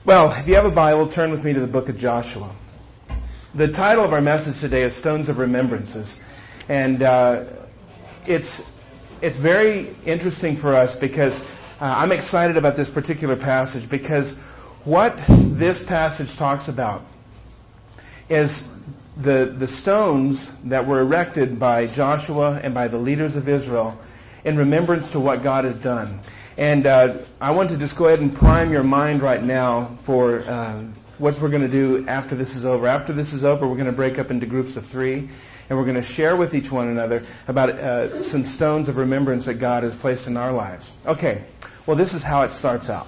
Well, if you have a Bible, turn with me to the book of Joshua. The title of our message today is Stones of Remembrances. And it's very interesting for us because I'm excited about this particular passage because what this passage talks about is the stones that were erected by Joshua and by the leaders of Israel in remembrance to what God has done. And I want to just go ahead and prime your mind right now for what we're going to do after this is over. After this is over, we're going to break up into groups of 3, and we're going to share with each one another about some stones of remembrance that God has placed in our lives. Okay, well, this is how it starts out.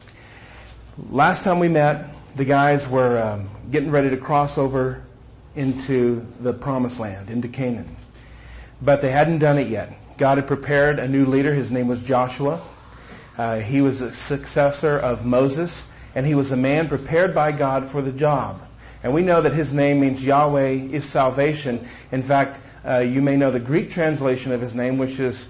Last time we met, the guys were getting ready to cross over into the Promised Land, into Canaan. But they hadn't done it yet. God had prepared a new leader. His name was Joshua. He was a successor of Moses, and he was a man prepared by God for the job. And we know that his name means Yahweh is salvation. In fact, you may know the Greek translation of his name, which is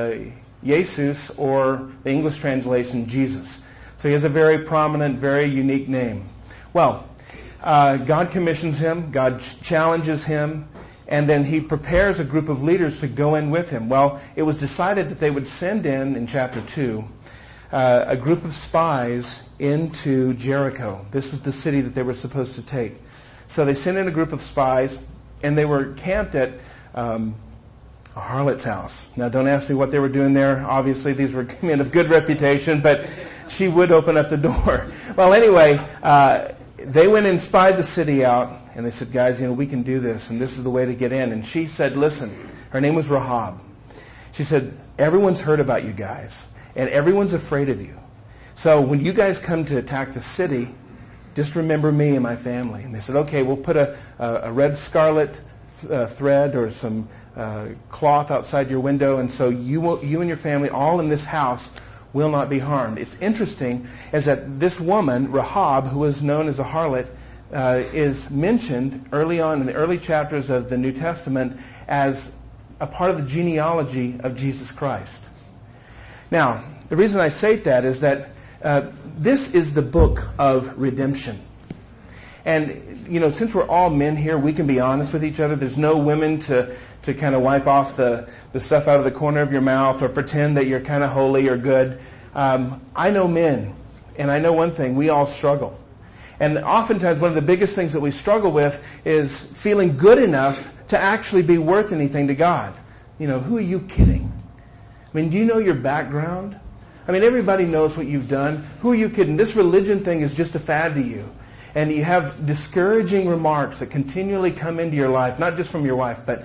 Jesus, or the English translation, Jesus. So he has a very prominent, very unique name. Well, God commissions him, God challenges him, and then he prepares a group of leaders to go in with him. Well, it was decided that they would send in chapter 2, a group of spies into Jericho. This was the city that they were supposed to take. So they sent in a group of spies, and they were camped at a harlot's house. Now, don't ask me what they were doing there. Obviously, these were men of good reputation, but she would open up the door. Well, anyway, they went and spied the city out, and they said, guys, we can do this, and this is the way to get in. And she said, listen, her name was Rahab. She said, everyone's heard about you guys, and everyone's afraid of you. So when you guys come to attack the city, just remember me and my family. And they said, okay, we'll put a red scarlet thread or some cloth outside your window, and so you and your family, all in this house, will not be harmed. It's interesting is that this woman, Rahab, who was known as a harlot, is mentioned early on in the early chapters of the New Testament as a part of the genealogy of Jesus Christ. Now, the reason I say that is that this is the book of redemption. And, since we're all men here, we can be honest with each other. There's no women to kind of wipe off the stuff out of the corner of your mouth or pretend that you're kind of holy or good. I know men, and I know one thing, we all struggle. And oftentimes one of the biggest things that we struggle with is feeling good enough to actually be worth anything to God. Who are you kidding? Do you know your background? Everybody knows what you've done. Who are you kidding? This religion thing is just a fad to you. And you have discouraging remarks that continually come into your life, not just from your wife, but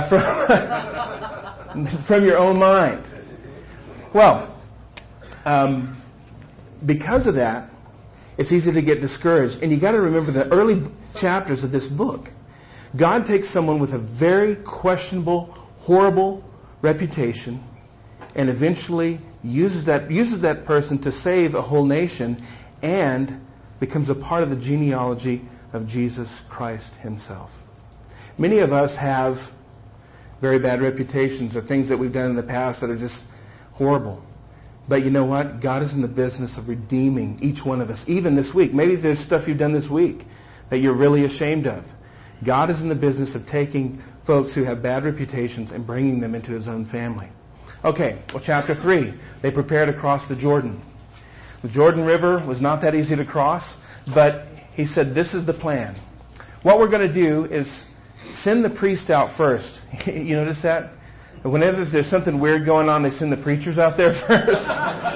from your own mind. Well, because of that, it's easy to get discouraged. And you got to remember the early chapters of this book. God takes someone with a very questionable, horrible reputation and eventually uses that person to save a whole nation and becomes a part of the genealogy of Jesus Christ himself. Many of us have very bad reputations or things that we've done in the past that are just horrible. But you know what? God is in the business of redeeming each one of us, even this week. Maybe there's stuff you've done this week that you're really ashamed of. God is in the business of taking folks who have bad reputations and bringing them into his own family. Okay, well, chapter 3, they prepare to cross the Jordan. The Jordan River was not that easy to cross, but he said, this is the plan. What we're going to do is send the priest out first. You notice that? Whenever there's something weird going on, they send the preachers out there first.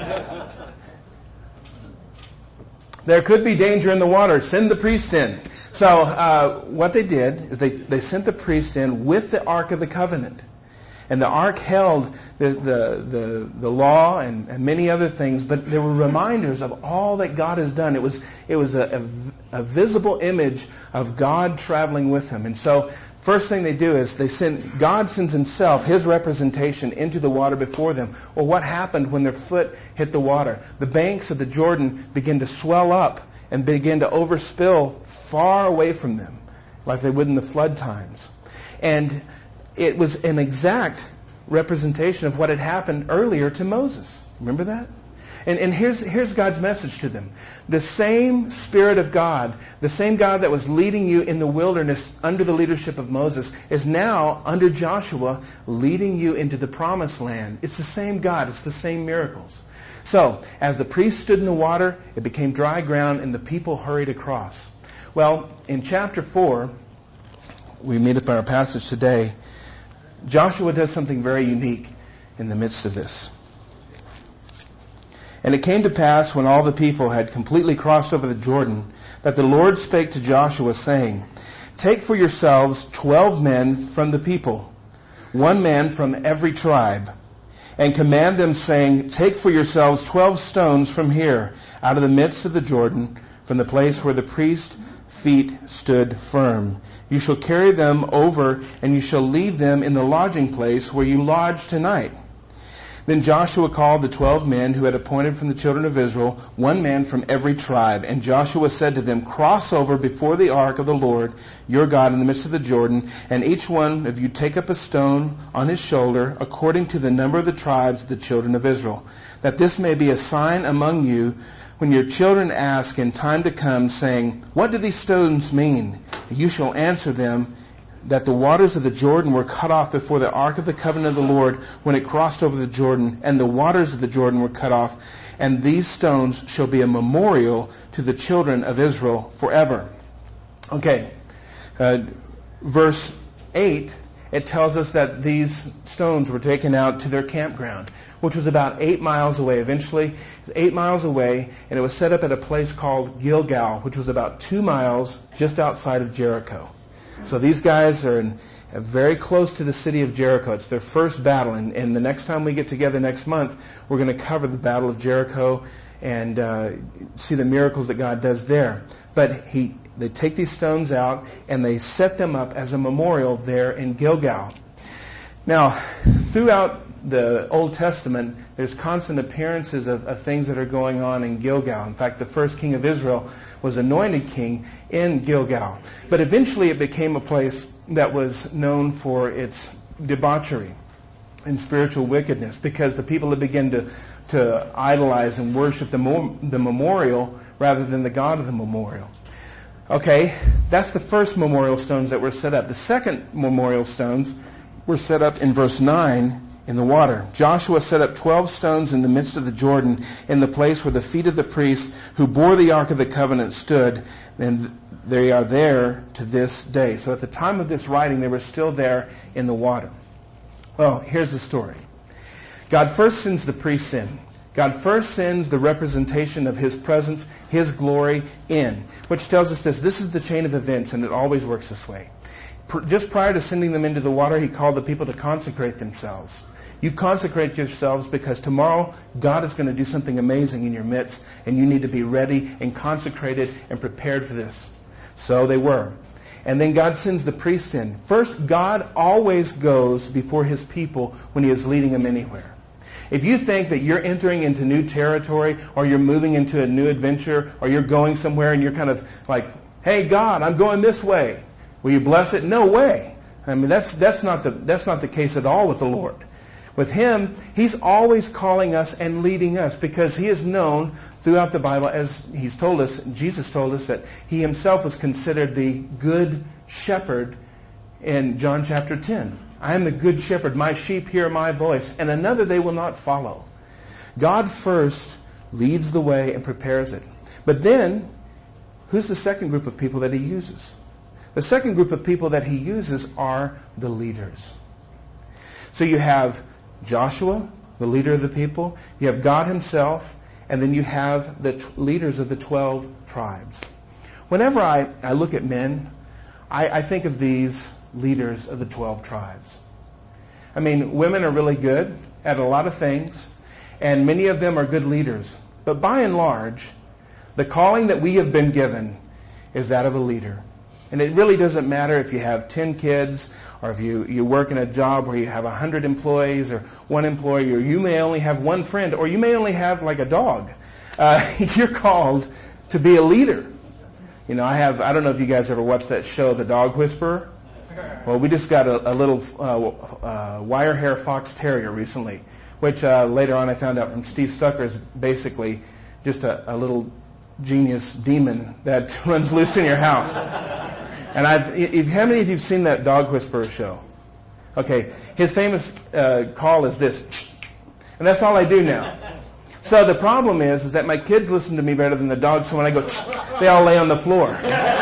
There could be danger in the water. Send the priest in. So what they did is they sent the priest in with the Ark of the Covenant. And the ark held the law and many other things, but there were reminders of all that God has done. It was a visible image of God traveling with them. And so first thing they do is God sends himself, his representation, into the water before them. Well, what happened when their foot hit the water? The banks of the Jordan begin to swell up and begin to overspill far away from them, like they would in the flood times. And it was an exact representation of what had happened earlier to Moses. Remember that? And here's God's message to them. The same Spirit of God, the same God that was leading you in the wilderness under the leadership of Moses, is now under Joshua leading you into the promised land. It's the same God. It's the same miracles. So, as the priest stood in the water, it became dry ground and the people hurried across. Well, in chapter 4, we meet up in our passage today, Joshua does something very unique in the midst of this. And it came to pass, when all the people had completely crossed over the Jordan, that the Lord spake to Joshua, saying, Take for yourselves 12 men from the people, 1 man from every tribe, and command them, saying, Take for yourselves 12 stones from here, out of the midst of the Jordan, from the place where the priest's feet stood firm. You shall carry them over, and you shall leave them in the lodging place where you lodge tonight. Then Joshua called the 12 men who had appointed from the children of Israel, 1 man from every tribe. And Joshua said to them, Cross over before the ark of the Lord your God in the midst of the Jordan, and each one of you take up a stone on his shoulder, according to the number of the tribes of the children of Israel, that this may be a sign among you when your children ask in time to come, saying, What do these stones mean? You shall answer them, that the waters of the Jordan were cut off before the ark of the covenant of the Lord when it crossed over the Jordan, and the waters of the Jordan were cut off, and these stones shall be a memorial to the children of Israel forever. Okay, verse 8, it tells us that these stones were taken out to their campground, which was about 8 miles away. Eventually, it was 8 miles away, and it was set up at a place called Gilgal, which was about 2 miles just outside of Jericho. So these guys are very close to the city of Jericho. It's their first battle. And the next time we get together next month, we're going to cover the Battle of Jericho and see the miracles that God does there. But they take these stones out and they set them up as a memorial there in Gilgal. Now, throughout the Old Testament, there's constant appearances of things that are going on in Gilgal. In fact, the first king of Israel was anointed king in Gilgal. But eventually it became a place that was known for its debauchery and spiritual wickedness, because the people had begun to idolize and worship the memorial rather than the God of the memorial. Okay, that's the first memorial stones that were set up. The second memorial stones were set up in verse 9 in the water. Joshua set up 12 stones in the midst of the Jordan, in the place where the feet of the priests who bore the ark of the covenant stood, and they are there to this day. So at the time of this writing, they were still there in the water. Well, here's the story. God first sends the priests in. God first sends the representation of His presence, His glory in, which tells us this. This is the chain of events, and it always works this way. Just prior to sending them into the water, He called the people to consecrate themselves. You consecrate yourselves because tomorrow God is going to do something amazing in your midst, and you need to be ready and consecrated and prepared for this. So they were. And then God sends the priests in. First, God always goes before His people when He is leading them anywhere. If you think that you're entering into new territory, or you're moving into a new adventure, or you're going somewhere and you're kind of like, hey God, I'm going this way, will you bless it? No way. I mean, that's not the case at all with the Lord. With Him, He's always calling us and leading us, because He is known throughout the Bible, as He's told us, Jesus told us, that He Himself was considered the good shepherd in John chapter 10. I am the good shepherd. My sheep hear my voice, and another they will not follow. God first leads the way and prepares it. But then, who's the second group of people that He uses? The second group of people that He uses are the leaders. So you have Joshua, the leader of the people. You have God Himself. And then you have the leaders of the 12 tribes. Whenever I look at men, I think of these leaders of the 12 tribes. I mean, women are really good at a lot of things, and many of them are good leaders. But by and large, the calling that we have been given is that of a leader. And it really doesn't matter if you have 10 kids, or if you work in a job where you have 100 employees, or 1 employee, or you may only have 1 friend, or you may only have like a dog. You're called to be a leader. You know, I don't know if you guys ever watched that show, The Dog Whisperer. Well, we just got a little wire hair fox terrier recently. which later on I found out from Steve Stucker is basically just a little genius demon that runs loose in your house. And how many of you have seen that Dog Whisperer show? Okay, his famous call is this, and that's all I do now. So the problem is that my kids listen to me better than the dogs, so when I go, they all lay on the floor.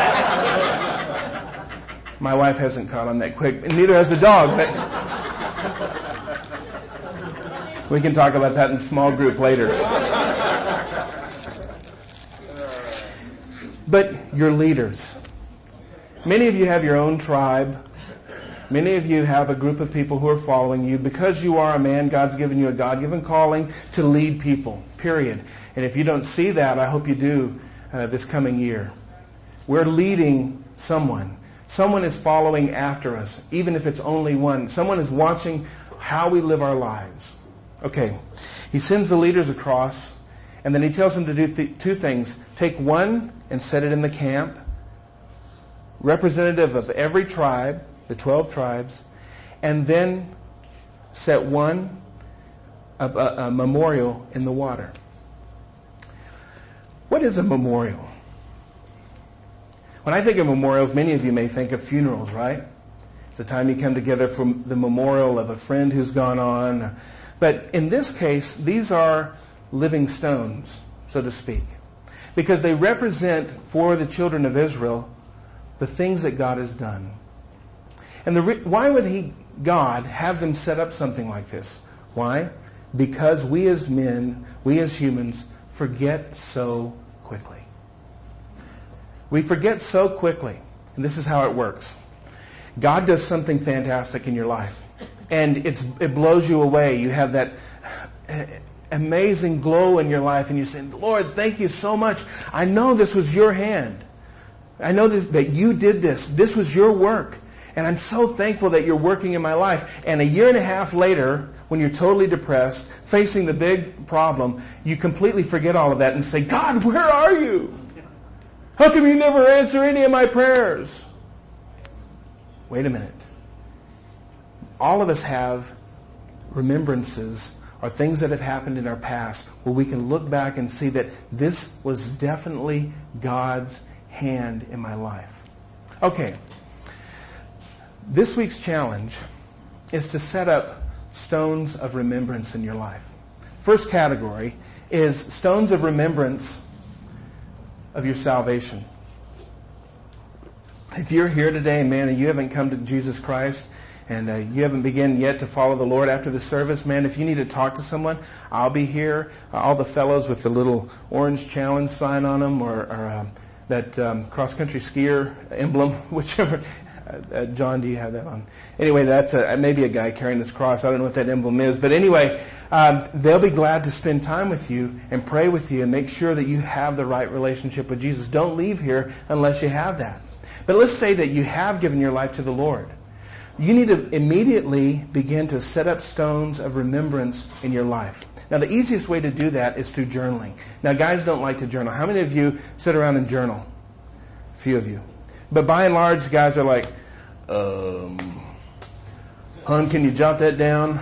My wife hasn't caught on that quick, and neither has the dog, but we can talk about that in small group later. But your leaders. Many of you have your own tribe. Many of you have a group of people who are following you. Because you are a man, God's given you a God-given calling to lead people, period. And if you don't see that, I hope you do this coming year. We're leading someone. Someone is following after us, even if it's only one. Someone is watching how we live our lives. Okay, he sends the leaders across, and then he tells them to do two things. Take one and set it in the camp, representative of every tribe, the 12 tribes, and then set one, a memorial in the water. What is a memorial? When I think of memorials, many of you may think of funerals, right? It's a time you come together for the memorial of a friend who's gone on. But in this case, these are living stones, so to speak, because they represent for the children of Israel the things that God has done. And why would God have them set up something like this? Why? Because we as men, we as humans, forget so quickly. We forget so quickly. And this is how it works. God does something fantastic in your life. And it blows you away. You have that amazing glow in your life. And you're saying, Lord, thank you so much. I know this was your hand. I know that you did this. This was your work. And I'm so thankful that you're working in my life. And a year and a half later, when you're totally depressed, facing the big problem, you completely forget all of that and say, God, where are you? How come you never answer any of my prayers? Wait a minute. All of us have remembrances or things that have happened in our past where we can look back and see that this was definitely God's hand in my life. Okay. This week's challenge is to set up stones of remembrance in your life. First category is stones of remembrance of your salvation. If you're here today, man, and you haven't come to Jesus Christ, and you haven't begun yet to follow the Lord after the service, man, if you need to talk to someone, I'll be here. All the fellows with the little orange challenge sign on them, or that cross-country skier emblem, whichever. John, do you have that on? Anyway, that's maybe a guy carrying this cross. I don't know what that emblem is. But anyway, they'll be glad to spend time with you and pray with you and make sure that you have the right relationship with Jesus. Don't leave here unless you have that. But let's say that you have given your life to the Lord. You need to immediately begin to set up stones of remembrance in your life. Now, the easiest way to do that is through journaling. Now, guys don't like to journal. How many of you sit around and journal? A few of you. But by and large, guys are like, hon, can you jot that down?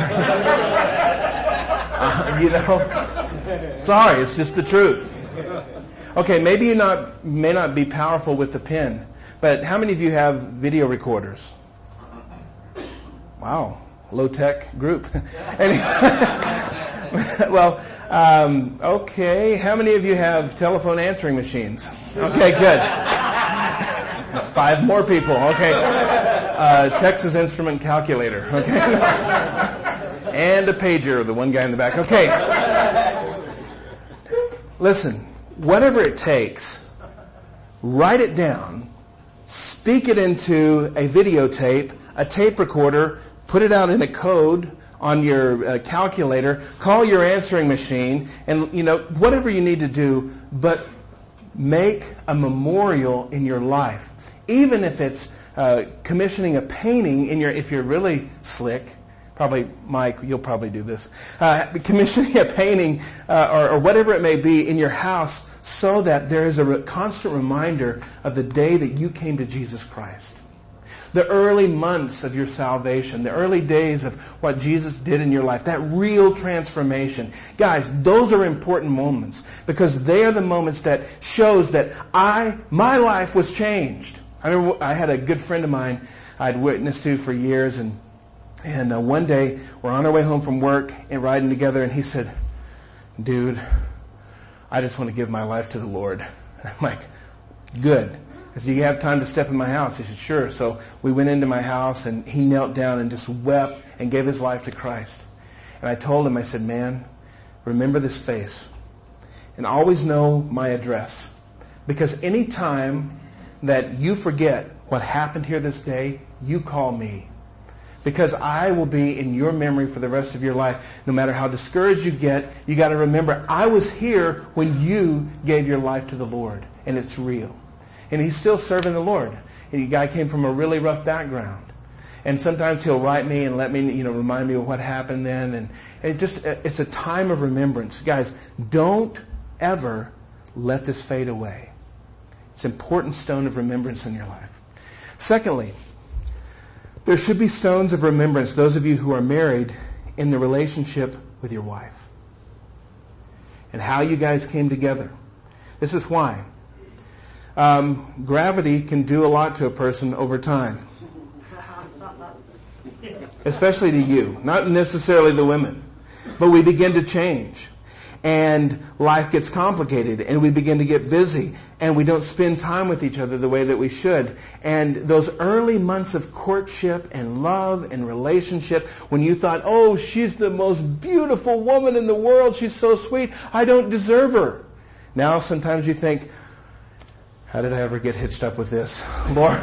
Sorry, it's just the truth. Okay, maybe you may not be powerful with the pen, but how many of you have video recorders? Wow, low-tech group. Well, okay, how many of you have telephone answering machines? Okay, good. 5 more people. Okay. Texas Instrument calculator. Okay. And a pager, the one guy in the back. Okay. Listen, whatever it takes, write it down, speak it into a videotape, a tape recorder, put it out in a code on your calculator, call your answering machine, and, whatever you need to do, but make a memorial in your life. Even if it's commissioning a painting if you're really slick, probably Mike, you'll probably do this, commissioning a painting or whatever it may be in your house so that there is a constant reminder of the day that you came to Jesus Christ. the early months of your salvation, the early days of what Jesus did in your life, that real transformation. Guys, those are important moments because they are the moments that shows that my life was changed. I remember I had a good friend of mine I'd witnessed to for years, and one day we're on our way home from work and riding together, and he said, "Dude, I just want to give my life to the Lord." I'm like, "Good." I said, "Do you have time to step in my house?" He said, "Sure." So we went into my house, and he knelt down and just wept and gave his life to Christ. And I told him, I said, "Man, remember this face and always know my address. Because any time that you forget what happened here this day, you call me. Because I will be in your memory for the rest of your life. No matter how discouraged you get, you got to remember, I was here when you gave your life to the Lord. And it's real." And he's still serving the Lord. And the guy came from a really rough background. And sometimes he'll write me and let me, remind me of what happened then. And it's a time of remembrance. Guys, don't ever let this fade away. It's an important stone of remembrance in your life. Secondly, there should be stones of remembrance, those of you who are married, in the relationship with your wife. And how you guys came together. This is why. Gravity can do a lot to a person over time. Especially to you. Not necessarily the women. But we begin to change. And life gets complicated. And we begin to get busy. And we don't spend time with each other the way that we should. And those early months of courtship and love and relationship, when you thought, "Oh, she's the most beautiful woman in the world. She's so sweet. I don't deserve her." Now sometimes you think, "How did I ever get hitched up with this? Lord."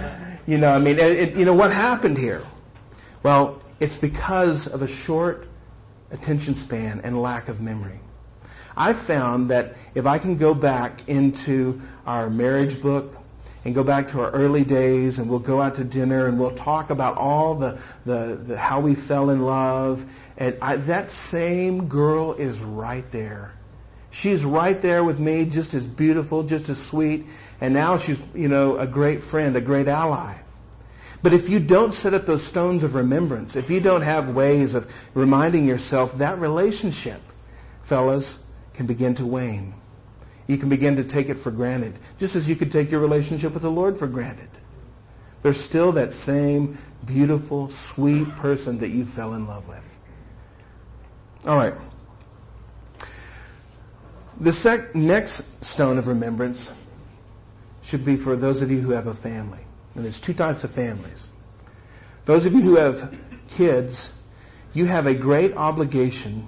What happened here? Well, it's because of a short attention span and lack of memory. I found that if I can go back into our marriage book and go back to our early days, and we'll go out to dinner and we'll talk about all the how we fell in love, and that same girl is right there. She's right there with me, just as beautiful, just as sweet, and now she's, a great friend, a great ally. But if you don't set up those stones of remembrance, if you don't have ways of reminding yourself, that relationship, fellas, can begin to wane. You can begin to take it for granted, just as you could take your relationship with the Lord for granted. There's still that same beautiful, sweet person that you fell in love with. All right. The next stone of remembrance should be for those of you who have a family. And there's two types of families. Those of you who have kids, you have a great obligation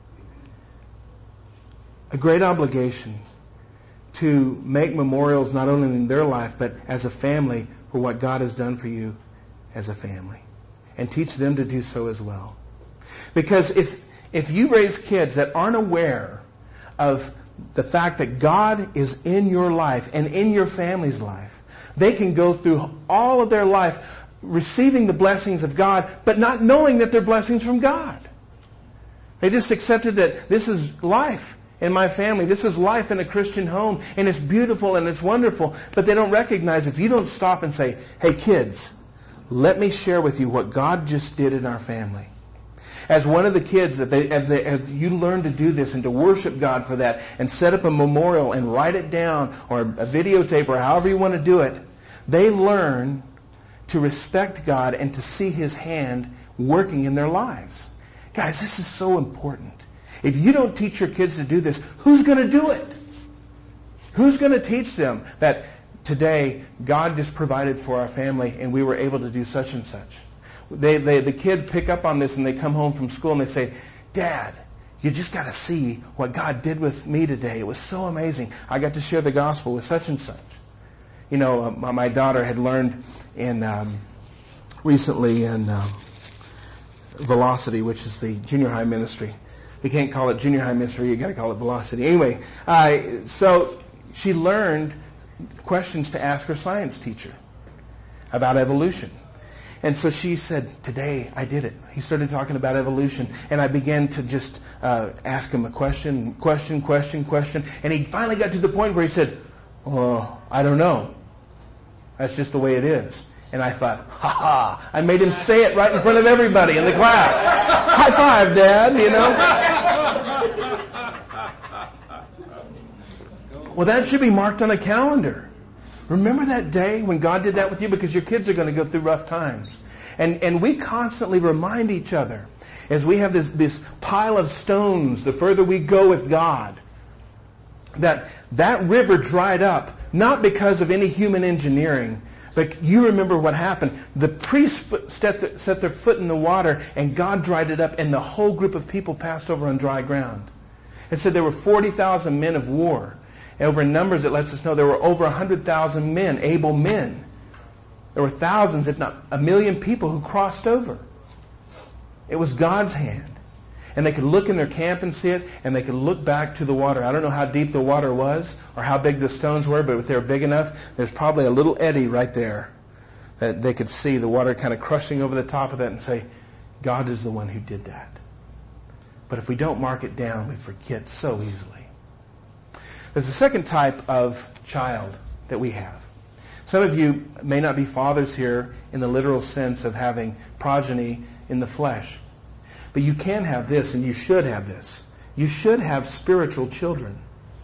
to make memorials not only in their life, but as a family for what God has done for you as a family. And teach them to do so as well. Because if you raise kids that aren't aware of the fact that God is in your life and in your family's life, they can go through all of their life receiving the blessings of God, but not knowing that they're blessings from God. They just accepted that this is life in my family. This is life in a Christian home, and it's beautiful and it's wonderful. But they don't recognize, if you don't stop and say, "Hey kids, let me share with you what God just did in our family." As one of the kids, as you learn to do this and to worship God for that and set up a memorial and write it down or a videotape or however you want to do it, they learn to respect God and to see His hand working in their lives. Guys, this is so important. If you don't teach your kids to do this, who's going to do it? Who's going to teach them that today God just provided for our family and we were able to do such and such? The kids pick up on this and they come home from school and they say, "Dad, you just got to see what God did with me today. It was so amazing. I got to share the gospel with such and such." My daughter had learned recently in Velocity, which is the junior high ministry. You can't call it junior high ministry. You got to call it Velocity. Anyway, so she learned questions to ask her science teacher about evolution. And so she said, "Today I did it." He started talking about evolution, and I began to just ask him a question. And he finally got to the point where he said, "Oh, I don't know. That's just the way it is." And I thought, ha ha, I made him say it right in front of everybody in the class. High five, Dad, you know. Well, that should be marked on a calendar. Remember that day when God did that with you? Because your kids are going to go through rough times. And we constantly remind each other as we have this pile of stones, the further we go with God, that river dried up, not because of any human engineering, but you remember what happened. The priests set their foot in the water, and God dried it up, and the whole group of people passed over on dry ground. It said there were 40,000 men of war. Over numbers, it lets us know there were over 100,000 men, able men. There were thousands, if not 1 million people who crossed over. It was God's hand. And they could look in their camp and see it, and they could look back to the water. I don't know how deep the water was or how big the stones were, but if they were big enough, there's probably a little eddy right there that they could see the water kind of crushing over the top of that and say, God is the one who did that. But if we don't mark it down, we forget so easily. There's a second type of child that we have. Some of you may not be fathers here in the literal sense of having progeny in the flesh. But you can have this, and you should have this. You should have spiritual children.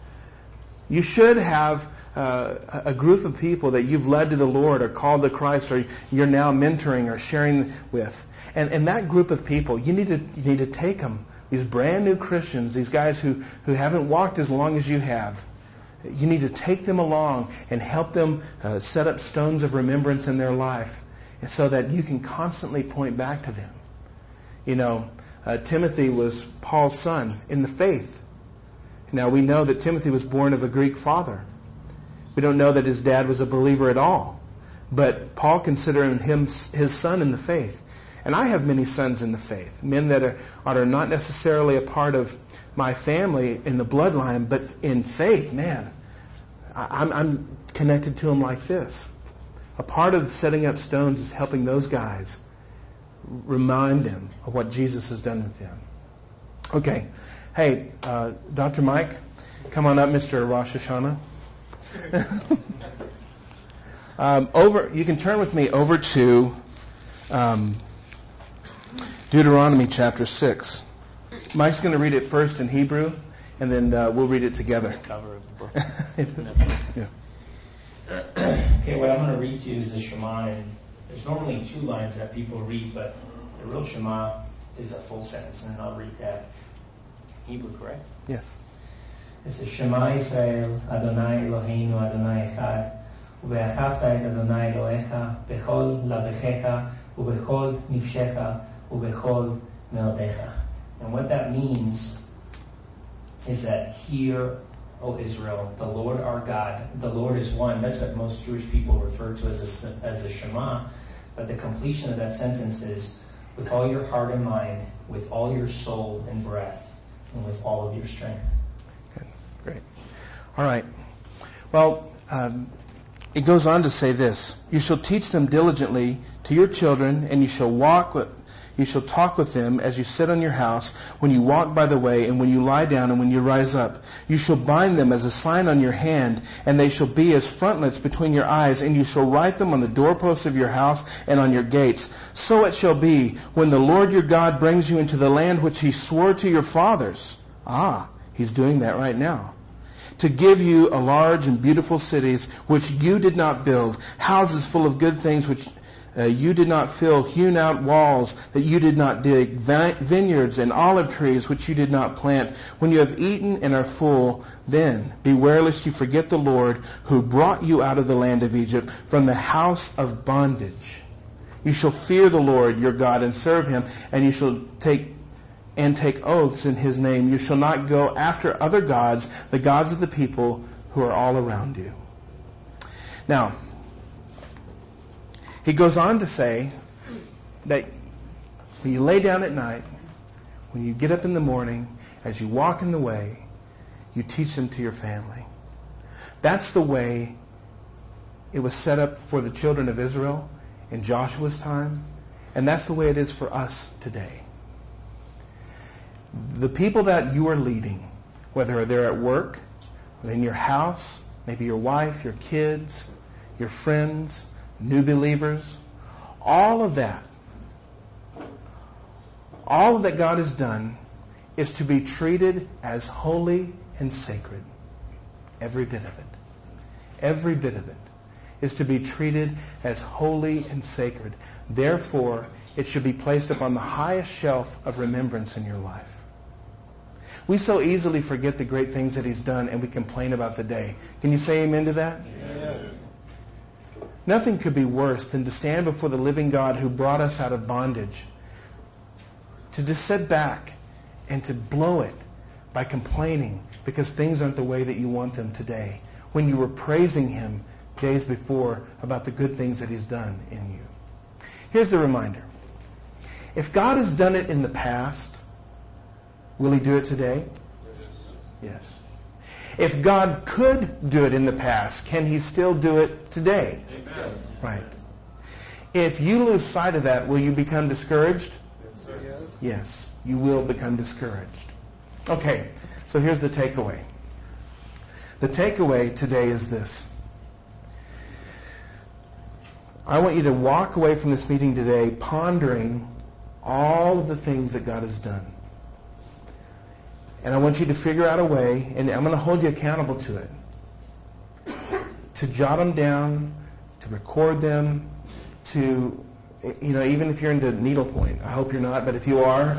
You should have a group of people that you've led to the Lord or called to Christ or you're now mentoring or sharing with. And that group of people, you need to take them, these brand new Christians, these guys who haven't walked as long as you have. You need to take them along and help them set up stones of remembrance in their life so that you can constantly point back to them. You know, Timothy was Paul's son in the faith. Now, we know that Timothy was born of a Greek father. We don't know that his dad was a believer at all. But Paul considered him his son in the faith. And I have many sons in the faith, men that are not necessarily a part of my family in the bloodline, but in faith, man, I'm connected to them like this. A part of setting up stones is helping those guys remind them of what Jesus has done with them. Okay. Hey, Dr. Mike, come on up, Mr. Rosh Hashanah. You can turn with me over to Deuteronomy chapter 6. Mike's going to read it first in Hebrew, and then we'll read it together. The cover of the book. Yeah. Okay, what I'm going to read to you is the Shema, and there's normally 2 lines that people read, but the real Shema is a full sentence, and I'll read that. Hebrew, correct? Yes. It says, Shema Israel, Adonai Eloheinu, Adonai Echad, uve'achavta et Adonai Elohecha, bechol lavechecha, ubechol nifshecha, ubechol meodecha. And what that means is that hear, O Israel, the Lord our God, the Lord is one. That's what most Jewish people refer to as a Shema. But the completion of that sentence is with all your heart and mind, with all your soul and breath, and with all of your strength. Good. Great. All right. Well, it goes on to say this: you shall teach them diligently to your children, and you shall talk with them as you sit on your house, when you walk by the way, and when you lie down, and when you rise up. You shall bind them as a sign on your hand, and they shall be as frontlets between your eyes, and you shall write them on the doorposts of your house and on your gates. So it shall be when the Lord your God brings you into the land which He swore to your fathers. He's doing that right now. To give you a large and beautiful cities which you did not build, houses full of good things which you did not fill, hewn out walls that you did not dig, vineyards and olive trees which you did not plant. When you have eaten and are full, then beware lest you forget the Lord who brought you out of the land of Egypt from the house of bondage. You shall fear the Lord your God and serve Him, and you shall take oaths in His name. You shall not go after other gods, the gods of the people who are all around you. Now, he goes on to say that when you lay down at night, when you get up in the morning, as you walk in the way, you teach them to your family. That's the way it was set up for the children of Israel in Joshua's time, and that's the way it is for us today. The people that you are leading, whether they're at work, in your house, maybe your wife, your kids, your friends, new believers, all of that God has done is to be treated as holy and sacred. Every bit of it. Every bit of it is to be treated as holy and sacred. Therefore, it should be placed upon the highest shelf of remembrance in your life. We so easily forget the great things that He's done, and we complain about the day. Can you say amen to that? Amen. Nothing could be worse than to stand before the living God who brought us out of bondage, to just sit back and to blow it by complaining because things aren't the way that you want them today, when you were praising Him days before about the good things that He's done in you. Here's the reminder. If God has done it in the past, will He do it today? Yes. If God could do it in the past, can He still do it today? Amen. Right. If you lose sight of that, will you become discouraged? Yes. Yes, you will become discouraged. Okay, so here's the takeaway. The takeaway today is this. I want you to walk away from this meeting today pondering all of the things that God has done. And I want you to figure out a way, and I'm going to hold you accountable to it, to jot them down, to record them, to, even if you're into needlepoint. I hope you're not, but if you are,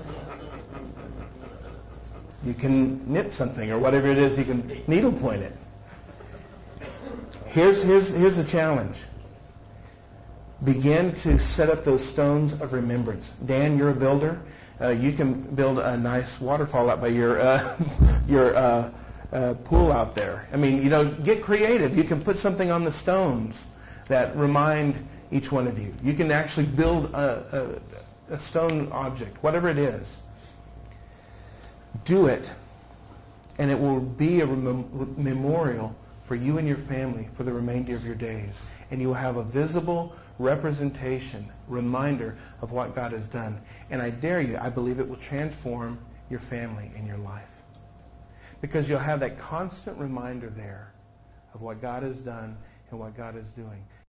you can knit something or whatever it is, you can needlepoint it. Here's the challenge. Begin to set up those stones of remembrance. Dan, you're a builder. You can build a nice waterfall out by your pool out there. I mean, get creative. You can put something on the stones that remind each one of you. You can actually build a stone object, whatever it is. Do it, and it will be a memorial for you and your family for the remainder of your days. And you will have a visible representation, reminder of what God has done. And I dare you, I believe it will transform your family and your life. Because you'll have that constant reminder there of what God has done and what God is doing.